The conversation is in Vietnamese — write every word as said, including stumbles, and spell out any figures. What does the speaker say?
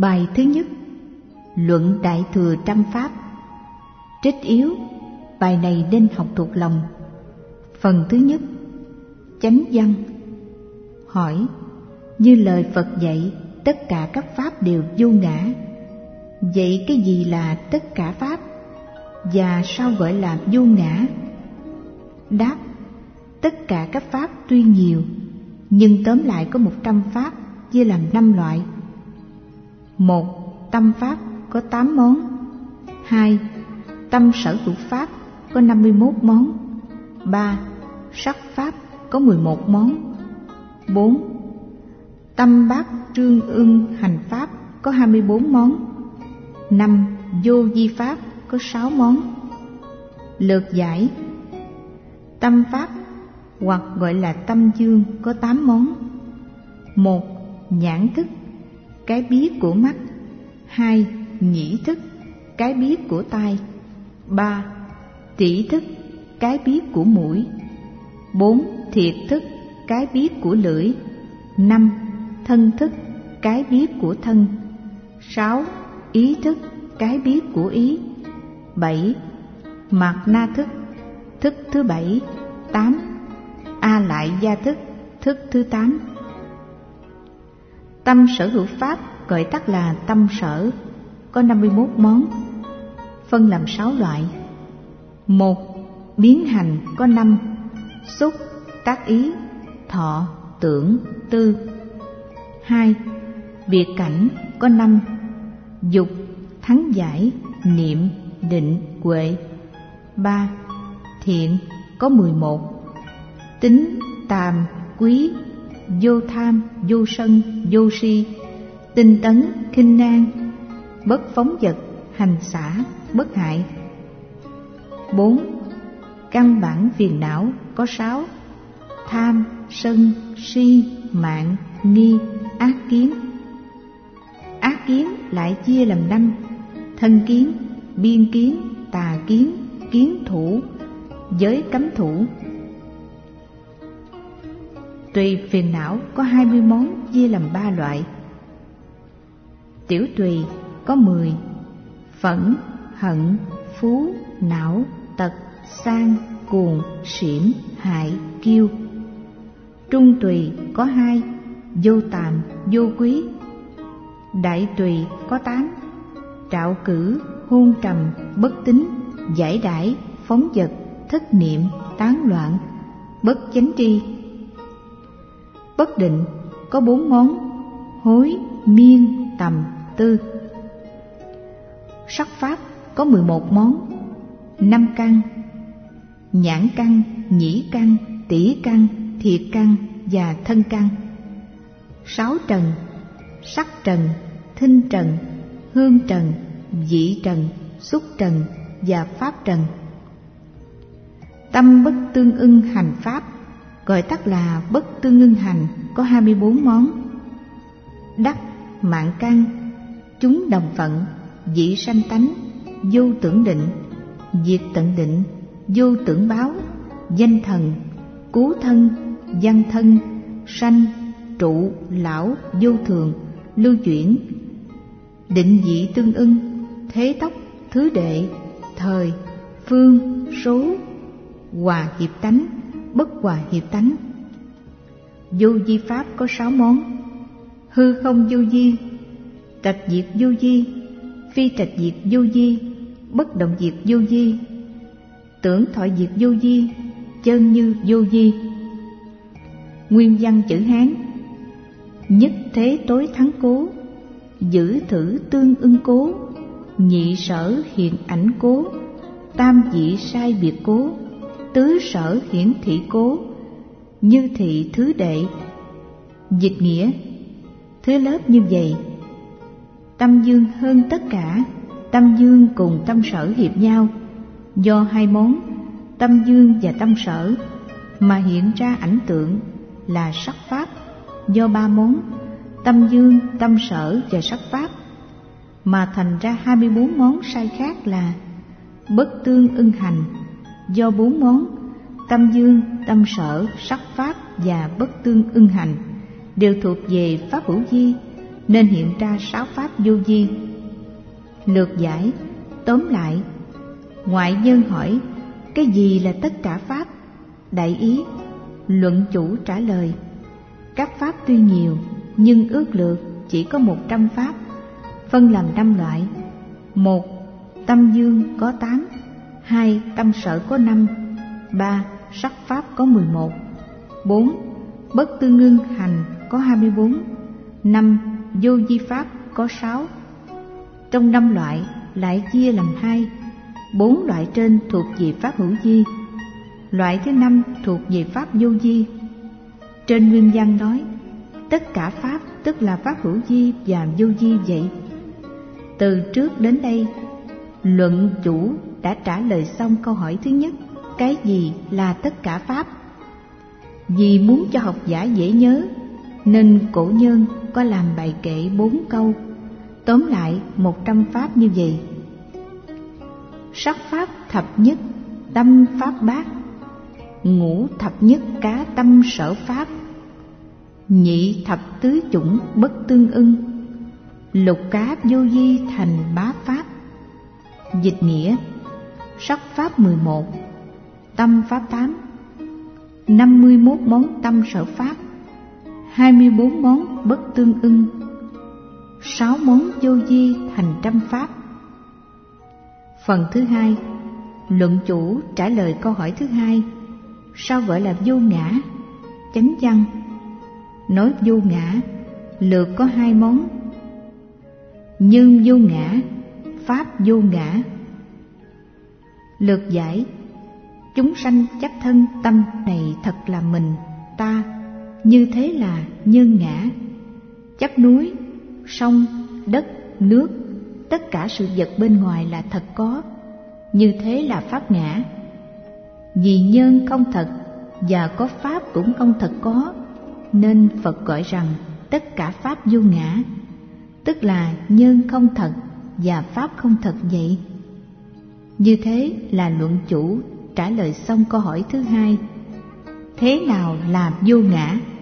Bài thứ nhất, Luận Đại Thừa Trăm Pháp. Trích yếu, bài này nên học thuộc lòng. Phần thứ nhất, Chánh văn. Hỏi, như lời Phật dạy, tất cả các pháp đều vô ngã. Vậy cái gì là tất cả pháp? Và sao gọi là vô ngã? Đáp, tất cả các pháp tuy nhiều, nhưng tóm lại có một trăm pháp, chia làm năm loại. Một, tâm pháp có tám món. Hai, tâm sở hữu pháp có năm mươi mốt món. Ba, sắc pháp có mười một món. Bốn, tâm bát trương ưng hành pháp có hai mươi bốn món. Năm, vô vi pháp có sáu món. Lược giải, tâm pháp hoặc gọi là tâm dương có tám món. Một, nhãn thức, cái biết của mắt. Hai, nhĩ thức, cái biết của tai. Ba, tỷ thức, cái biết của mũi. Bốn, thiệt thức, cái biết của lưỡi. Năm, thân thức, cái biết của thân. Sáu, ý thức, cái biết của ý. Bảy, mạt na thức, thức thứ bảy. Tám, a lại gia thức, thức thứ tám. Tâm sở hữu pháp gọi tắt là tâm sở, có năm mươi mốt món, phân làm sáu loại. Một, biến hành có năm: xúc, tác ý, thọ, tưởng, tư. Hai, biệt cảnh có năm: dục, thắng giải, niệm, định, huệ. Ba, thiện có mười một: tín, tàm, quý, vô tham, vô sân, vô si, tinh tấn, khinh nan, bất phóng dật, hành xả, bất hại. Bốn, căn bản phiền não có sáu: tham, sân, si, mạn, nghi, ác kiến. Ác kiến lại chia làm năm: thân kiến, biên kiến, tà kiến, kiến thủ, giới cấm thủ. Tùy phiền não có hai mươi món, chia làm ba loại. Tiểu tùy có mười: phẫn, hận, phú, não, tật, sang, cuồng, xỉn, hại, kiêu. Trung tùy có hai: vô tàm, vô quý. Đại tùy có tám: trạo cử, hôn trầm, bất tín, giải đãi, phóng dật, thất niệm, tán loạn, bất chánh tri. Bất định có bốn món: hối, miên, tầm, tư. Sắc pháp có mười một món: năm căn: nhãn căn, nhĩ căn, tỷ căn, thiệt căn và thân căn. Sáu trần: sắc trần, thinh trần, hương trần, vị trần, xúc trần và pháp trần. Tâm bất tương ưng hành pháp, gọi tắt là bất tương ưng hành, có hai mươi bốn món: đắc, mạng căn, chúng đồng phận, vị sanh tánh, vô tưởng định, diệt tận định, vô tưởng báo, danh thần, cứu thân, văn thân, sanh, trụ, lão, vô thường, lưu chuyển, định vị tương ưng, thế tốc, thứ đệ, thời, phương, số, hòa hiệp tánh, bất hòa hiệp tánh. Vô vi pháp có sáu món: hư không vô vi, trạch diệt vô vi, phi trạch diệt vô vi, bất động diệt vô vi, tưởng thọ diệt vô vi, chân như vô vi. Nguyên văn chữ Hán: nhất thế tối thắng cố, giữ thử tương ưng cố, nhị sở hiện ảnh cố, tam dị sai biệt cố, tứ sở hiển thị cố, như thị thứ đệ. Dịch nghĩa: thứ lớp như vậy. Tâm dương hơn tất cả, tâm dương cùng tâm sở hiệp nhau, do hai món tâm dương và tâm sở mà hiện ra ảnh tượng là sắc pháp, do ba món tâm dương, tâm sở và sắc pháp mà thành ra hai mươi bốn món sai khác là bất tương ưng hành, do bốn món tâm dương, tâm sở, sắc pháp và bất tương ưng hành đều thuộc về pháp hữu vi nên hiện ra sáu pháp vô vi. Lược giải, tóm lại, ngoại nhân hỏi cái gì là tất cả pháp? Đại ý, luận chủ trả lời, các pháp tuy nhiều nhưng ước lược chỉ có một trăm pháp, phân làm năm loại. Một, tâm dương có tám. Hai, tâm sở có năm. Ba, sắc pháp có mười một. Bốn, bất tư ngưng hành có hai mươi bốn. Năm, vô vi pháp có sáu. Trong năm loại lại chia làm hai. Bốn loại trên thuộc về pháp hữu vi, loại thứ năm thuộc về pháp vô vi. Trên nguyên văn nói tất cả pháp tức là pháp hữu vi và vô vi vậy. Từ trước đến đây, luận chủ đã trả lời xong câu hỏi thứ nhất, cái gì là tất cả pháp? Vì muốn cho học giả dễ nhớ nên cổ nhân có làm bài kệ bốn câu, tóm lại một trăm pháp như vậy. Sắc pháp thập nhất, tâm pháp bát. Ngũ thập nhất cá tâm sở pháp. Nhị thập tứ chủng bất tương ưng. Lục cá vô vi thành bá pháp. Dịch nghĩa: sắc pháp mười một, tâm pháp tám, năm mươi mốt món tâm sở pháp, hai mươi bốn món bất tương ưng, sáu món vô vi thành trăm pháp. Phần thứ hai, luận chủ trả lời câu hỏi thứ hai, sao gọi là vô ngã? Chánh văn nói vô ngã lược có hai món: nhân vô ngã, pháp vô ngã. Lược giải: chúng sanh chấp thân tâm này thật là mình, ta, như thế là nhân ngã. Chấp núi, sông, đất, nước, tất cả sự vật bên ngoài là thật có, như thế là pháp ngã. Vì nhân không thật và có pháp cũng không thật có, nên Phật gọi rằng tất cả pháp vô ngã, tức là nhân không thật và pháp không thật vậy. Như thế là luận chủ trả lời xong câu hỏi thứ hai, thế nào là vô ngã?